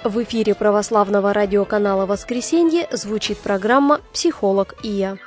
В эфире православного радиоканала «Воскресенье» звучит программа «Психолог и я».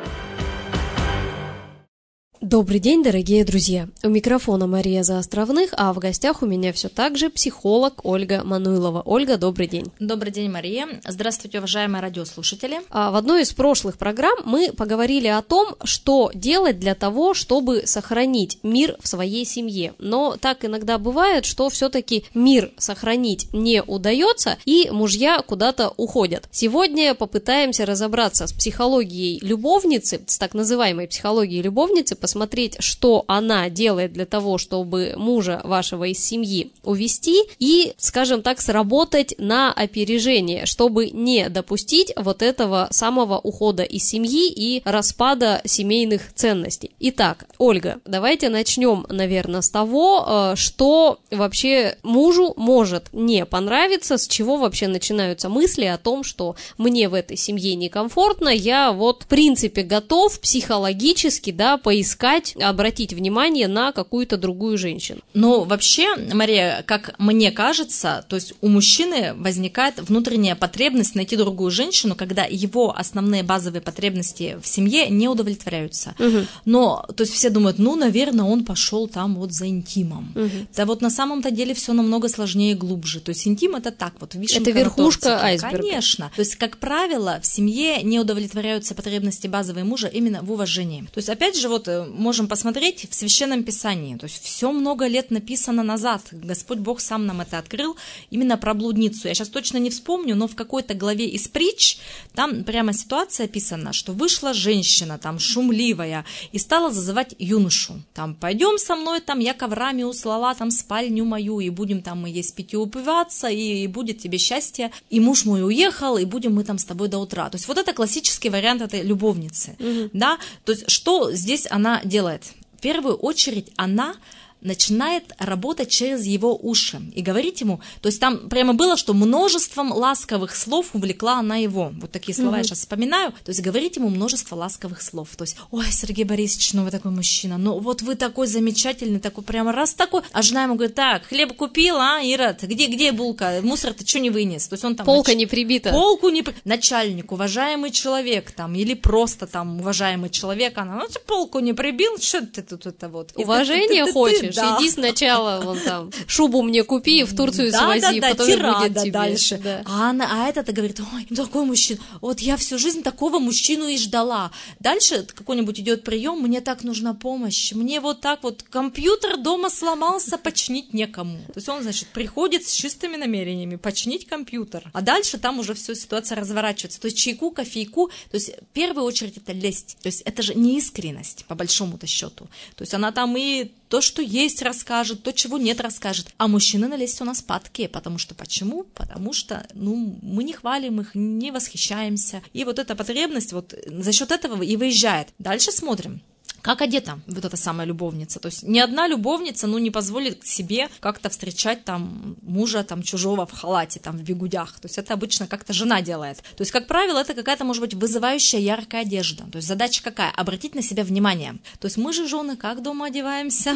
Добрый день, дорогие друзья! У микрофона Мария Заостровных, а в гостях у меня все так же психолог Ольга Мануйлова. Ольга, добрый день! Добрый день, Мария! Здравствуйте, уважаемые радиослушатели! В одной из прошлых программ мы поговорили о том, что делать для того, чтобы сохранить мир в своей семье. Но так иногда бывает, что все-таки мир сохранить не удается, и мужья куда-то уходят. Сегодня попытаемся разобраться с психологией любовницы, с так называемой психологией любовницы, посмотреть, что она делает для того, чтобы мужа вашего из семьи увести и, скажем так, сработать на опережение, чтобы не допустить вот этого самого ухода из семьи и распада семейных ценностей. Итак, Ольга, давайте начнем, наверное, с того, что вообще мужу может не понравиться, с чего вообще начинаются мысли о том, что мне в этой семье некомфортно, я вот в принципе готов психологически, поискать, обратить внимание на какую-то другую женщину. Ну, вообще, Мария, как мне кажется, то есть у мужчины возникает внутренняя потребность найти другую женщину, когда его основные базовые потребности в семье не удовлетворяются. Угу. Но, то есть все думают, наверное, он пошел там вот за интимом. Угу. Да вот на самом-то деле все намного сложнее и глубже. То есть интим это так вот, вишенка это верхушка на тортике. Айсберга. Конечно. То есть, как правило, в семье не удовлетворяются потребности базовые мужа именно в уважении. То есть, опять же, вот можем посмотреть в Священном Писании, то есть все много лет написано назад, Господь Бог сам нам это открыл, именно про блудницу. Я сейчас точно не вспомню, но в какой-то главе из притч там прямо ситуация описана, что вышла женщина там шумливая и стала зазывать юношу. Там, пойдем со мной, там я коврами услала там спальню мою, и будем там мы есть пить и упиваться, и будет тебе счастье, и муж мой уехал, и будем мы там с тобой до утра. То есть вот это классический вариант этой любовницы, да, то есть что здесь она делает? В первую очередь она начинает работать через его уши и говорить ему, то есть там прямо было, что множеством ласковых слов увлекла она его. Вот такие слова я сейчас вспоминаю. То есть говорить ему множество ласковых слов. То есть, ой, Сергей Борисович, вы такой мужчина, вот вы такой замечательный, такой прямо раз такой. А жена ему говорит, так, хлеб купил, Ирод, где булка? Мусор ты что не вынес? То есть он там... Полка не прибита. Начальник, уважаемый человек там, или просто там уважаемый человек, она, ты полку не прибил, что ты тут это вот? Уважение хочешь? Да. Иди сначала вон там шубу мне купи и в Турцию свози, потом будет тебе. Дальше. Да. А этот говорит, ой, такой мужчина, вот я всю жизнь такого мужчину и ждала. Дальше какой-нибудь идет прием, мне так нужна помощь, мне вот так вот компьютер дома сломался, починить некому. То есть он, значит, приходит с чистыми намерениями починить компьютер. А дальше там уже все ситуация разворачивается. То есть чайку, кофейку, то есть в первую очередь это лесть. То есть это же неискренность, по большому-то счету. То есть она там и то, что есть, расскажет, то, чего нет, расскажет. А мужчины на лесть у нас падкие. Потому что почему? Потому что, мы не хвалим их, не восхищаемся. И вот эта потребность вот за счет этого и выезжает. Дальше смотрим. Как одета вот эта самая любовница? То есть ни одна любовница, не позволит себе как-то встречать там мужа там чужого в халате, там в бигудях. То есть это обычно как-то жена делает. То есть, как правило, это какая-то, может быть, вызывающая яркая одежда. То есть задача какая? Обратить на себя внимание. То есть мы же, жены, как дома одеваемся?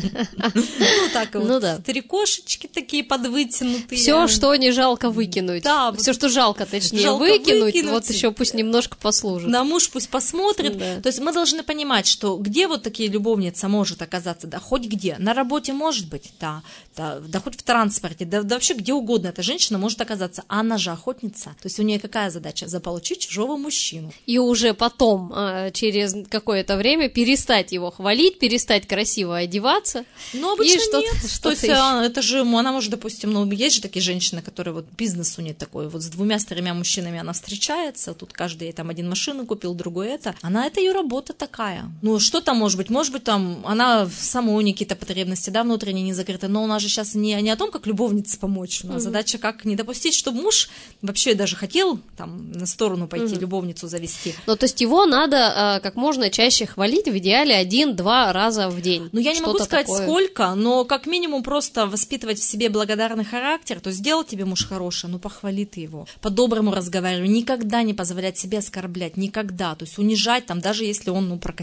Так вот, трикошечки такие подвытянутые. Все, что не жалко выкинуть. Да. Все, что жалко, точнее, выкинуть. Вот еще пусть немножко послужит. Да, муж пусть посмотрит. То есть мы должны понимать, что где вот такие любовница может оказаться, да, хоть где, на работе может быть, да хоть в транспорте, да вообще где угодно эта женщина может оказаться, а она же охотница, то есть у нее какая задача? Заполучить чужого мужчину. И уже потом, через какое-то время, перестать его хвалить, перестать красиво одеваться. Обычно нет, то есть это же, она может, допустим, есть же такие женщины, которые вот бизнес у нее такой, вот с 2-3 мужчинами она встречается, тут каждый там один машину купил, другой это ее работа такая. Что там может быть? Может быть, там она самой у нее какие-то потребности, внутренние не закрыты, но у нас же сейчас не о том, как любовнице помочь, но задача, как не допустить, чтобы муж вообще даже хотел там на сторону пойти, любовницу завести. То есть его надо как можно чаще хвалить, в идеале 1-2 раза в день. Я не могу сказать сколько, но как минимум просто воспитывать в себе благодарный характер, то есть сделал тебе муж хороший, похвали ты его, по-доброму разговаривай, никогда не позволять себе оскорблять, никогда, то есть унижать там, даже если он прокосячился.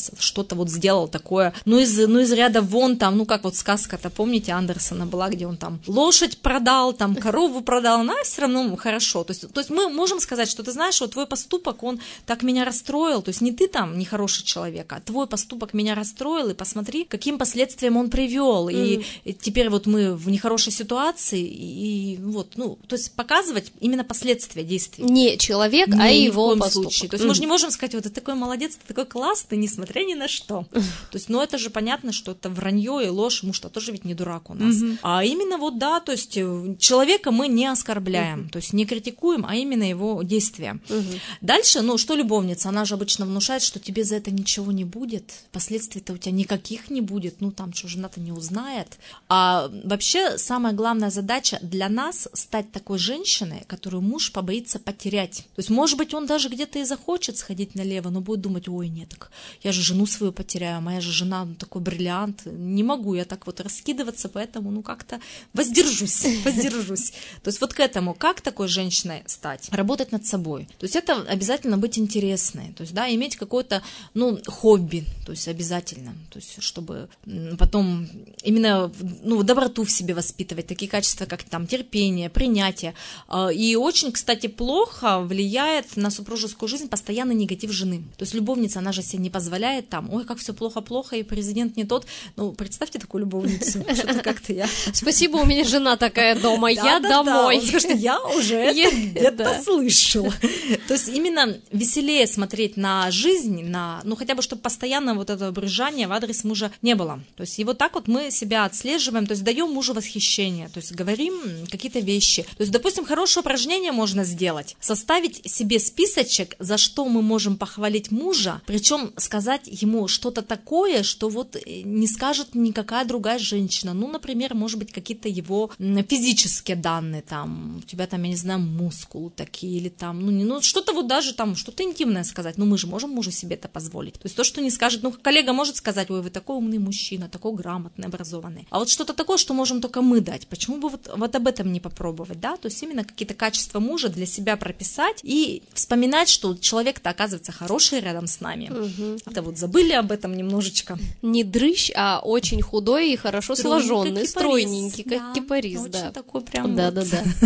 что-то вот сделал такое, из ряда вон там, как вот сказка-то, помните, Андерсона была, где он там лошадь продал, там корову продал, но все равно хорошо. То есть мы можем сказать, что ты знаешь, вот твой поступок, он так меня расстроил, то есть не ты там нехороший человек, а твой поступок меня расстроил, и посмотри, каким последствиям он привел, и теперь вот мы в нехорошей ситуации, и вот, то есть показывать именно последствия действий. Не человек, а его поступок. Случае. То есть мы же не можем сказать, вот ты такой молодец, ты такой классный, несмотря ни на что. То есть, это же понятно, что это вранье и ложь, муж-то тоже ведь не дурак у нас. А именно вот, да, то есть человека мы не оскорбляем, то есть не критикуем, а именно его действия. Дальше, что любовница, она же обычно внушает, что тебе за это ничего не будет, последствий-то у тебя никаких не будет, там что, жена-то не узнает. А вообще самая главная задача для нас стать такой женщиной, которую муж побоится потерять. То есть, может быть, он даже где-то и захочет сходить налево, но будет думать, ой, нет, так я же жену свою потеряю, моя же жена такой бриллиант, не могу я так вот раскидываться, поэтому, как-то воздержусь. То есть вот к этому, как такой женщиной стать? Работать над собой. То есть это обязательно быть интересной, то есть, да, иметь какое-то, хобби, то есть обязательно, то есть чтобы потом именно, доброту в себе воспитывать, такие качества, как там терпение, принятие. И очень, кстати, плохо влияет на супружескую жизнь постоянный негатив жены. То есть любовница, она же себе не позволяет там, ой, как все плохо-плохо, и президент не тот. Представьте такую любовницу, что-то как-то я... Спасибо, у меня жена такая дома, я домой. Потому что я уже это где-то слышала. То есть именно веселее смотреть на жизнь, хотя бы, чтобы постоянно вот этого брюзжания в адрес мужа не было. То есть и вот так вот мы себя отслеживаем, то есть даем мужу восхищение, то есть говорим какие-то вещи. То есть, допустим, хорошее упражнение можно сделать, составить себе списочек, за что мы можем похвалить мужа, причем сказать ему что-то такое, что вот не скажет никакая другая женщина. Например, может быть, какие-то его физические данные, там, у тебя там, я не знаю, мускулы такие, или там, что-то вот даже там, что-то интимное сказать, мы же можем мужу себе это позволить. То есть то, что не скажет, коллега может сказать, ой, вы такой умный мужчина, такой грамотный, образованный. А вот что-то такое, что можем только мы дать, почему бы вот об этом не попробовать, да? То есть именно какие-то качества мужа для себя прописать и вспоминать, что человек-то оказывается хороший рядом с нами. Это вот забыли об этом немножечко. Не дрыщ, а очень худой и хорошо сложенный, стройненький, как кипарис, да. Такой прям. Да.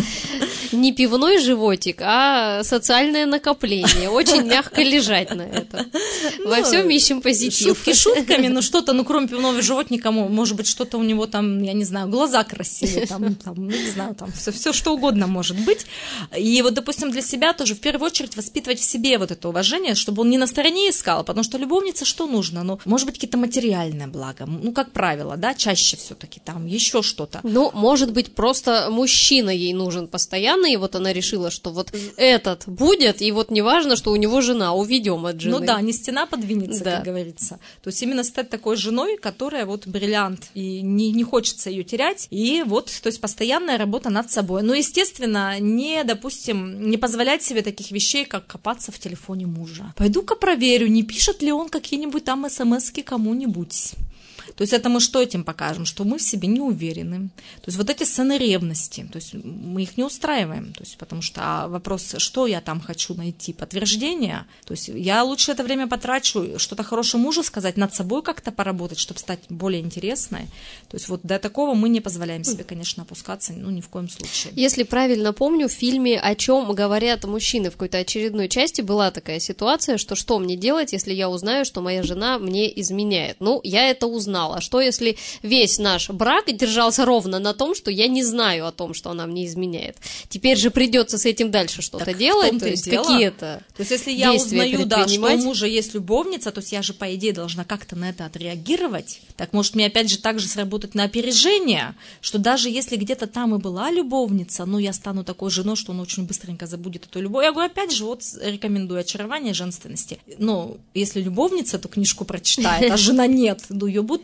Не пивной животик, а социальное накопление. Очень мягко лежать на это. Во всем ищем позитив. Шутки шутками, что-то, кроме пивного животника, может быть, что-то у него там, я не знаю, глаза красивые, там, не знаю, там все что угодно может быть. И вот, допустим, для себя тоже в первую очередь воспитывать в себе вот это уважение, чтобы он не на стороне искал, потому что любовнице что нужно? Может быть, какие-то материальные блага, как правило, да, чаще все-таки там еще что-то. Может быть, просто мужчина ей нужен постоянно, и вот она решила, что вот этот будет, и вот неважно, что у него жена, уведем от жены. Не стена подвинется, как говорится. То есть именно стать такой женой, которая вот бриллиант, и не хочется ее терять, и вот, то есть постоянная работа над собой. Но, естественно, допустим, не позволять себе таких вещей, как копаться в телефоне мужа. Пойду-ка проверю, не пишет ли он какие-нибудь там смс-ки кому-нибудь. То есть это мы что этим покажем? Что мы в себе не уверены. То есть вот эти сцены ревности, то есть мы их не устраиваем, то есть потому что вопрос, что я там хочу найти, подтверждение, то есть я лучше это время потрачу, что-то хорошему мужу сказать, над собой как-то поработать, чтобы стать более интересной. То есть вот до такого мы не позволяем себе, конечно, опускаться, ни в коем случае. Если правильно помню, в фильме «О чем говорят мужчины» в какой-то очередной части была такая ситуация, что мне делать, если я узнаю, что моя жена мне изменяет? Я это узнала. А что, если весь наш брак держался ровно на том, что я не знаю о том, что она мне изменяет? Теперь же придется с этим дальше что-то делать, то есть какие-то. То есть если я узнаю, что у мужа есть любовница, то есть я же, по идее, должна как-то на это отреагировать. Так может мне опять же так же сработать на опережение, что даже если где-то там и была любовница, я стану такой женой, что он очень быстренько забудет эту любовь. Я говорю, опять же, вот рекомендую «Очарование женственности». Если любовница эту книжку прочитает, а жена нет, ее будет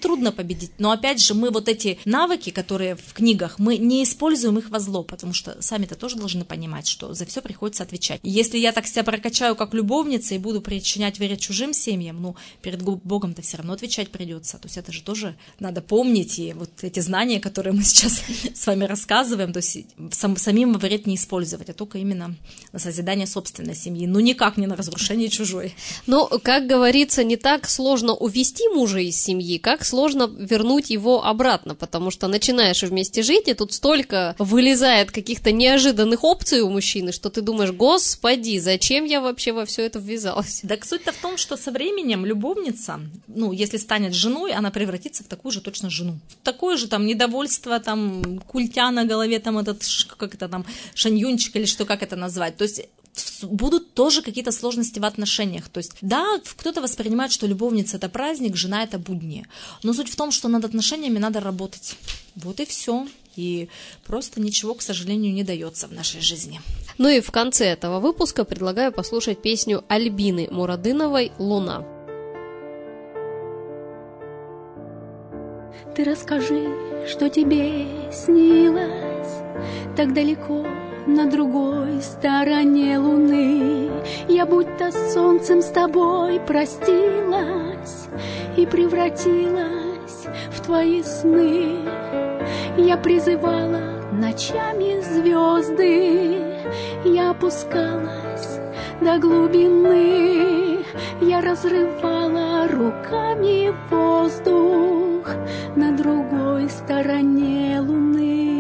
трудно победить. Но опять же, мы вот эти навыки, которые в книгах, мы не используем их во зло, потому что сами-то тоже должны понимать, что за все приходится отвечать. И если я так себя прокачаю как любовница и буду причинять вред чужим семьям, ну, перед Богом-то все равно отвечать придется. То есть это же тоже надо помнить, и вот эти знания, которые мы сейчас с вами рассказываем, то есть самим во вред не использовать, а только именно на созидание собственной семьи, ну никак не на разрушение чужой. Но, как говорится, не так сложно увести мужа из семьи, как сложно вернуть его обратно, потому что начинаешь вместе жить, и тут столько вылезает каких-то неожиданных опций у мужчины, что ты думаешь, господи, зачем я вообще во все это ввязалась? Так суть-то в том, что со временем любовница, ну, если станет женой, она превратится в такую же точно жену. Такое же там недовольство, там, культя на голове, там этот, как это там, шаньюнчик или что, как это назвать. То есть будут тоже какие-то сложности в отношениях. То есть, да, кто-то воспринимает, что любовница – это праздник, жена – это будни. Но суть в том, что над отношениями надо работать. Вот и все. И просто ничего, к сожалению, не дается в нашей жизни. Ну и в конце этого выпуска предлагаю послушать песню Альбины Мурадыновой «Луна». Ты расскажи, что тебе снилось так далеко на другой стороне луны. Я будто солнцем с тобой простилась и превратилась в твои сны. Я призывала ночами звезды, я опускалась до глубины. Я разрывала руками воздух на другой стороне луны.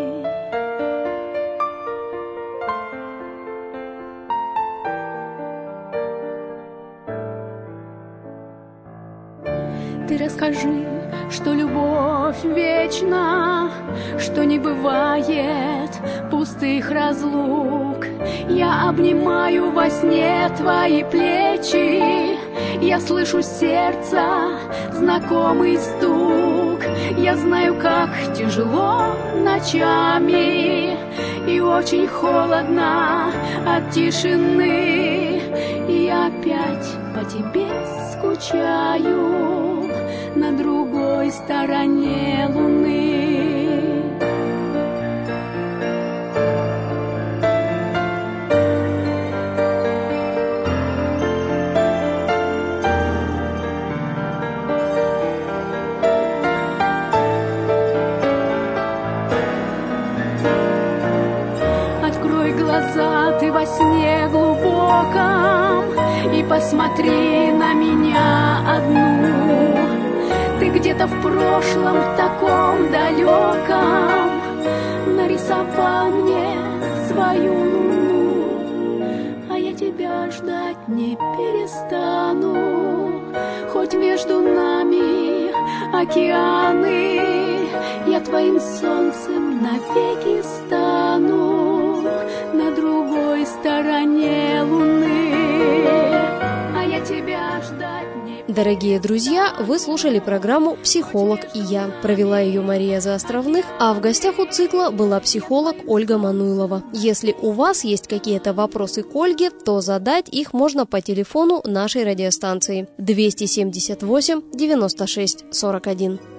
Ты расскажи, что любовь вечна, что не бывает пустых разлук. Я обнимаю во сне твои плечи, я слышу сердца знакомый стук. Я знаю, как тяжело ночами и очень холодно от тишины. И опять по тебе скучаю на другой стороне луны. Открой глаза ты во сне глубоком и посмотри на меня одну. Ты где-то в прошлом таком далеком нарисовал мне свою луну, а я тебя ждать не перестану. Хоть между нами океаны, я твоим солнцем навеки стану на другой стороне луны, а я тебя ждать не... Дорогие друзья, вы слушали программу «Психолог и я». Провела ее Мария Заостровных, а в гостях у цикла была психолог Ольга Мануйлова. Если у вас есть какие-то вопросы к Ольге, то задать их можно по телефону нашей радиостанции 278 96 41.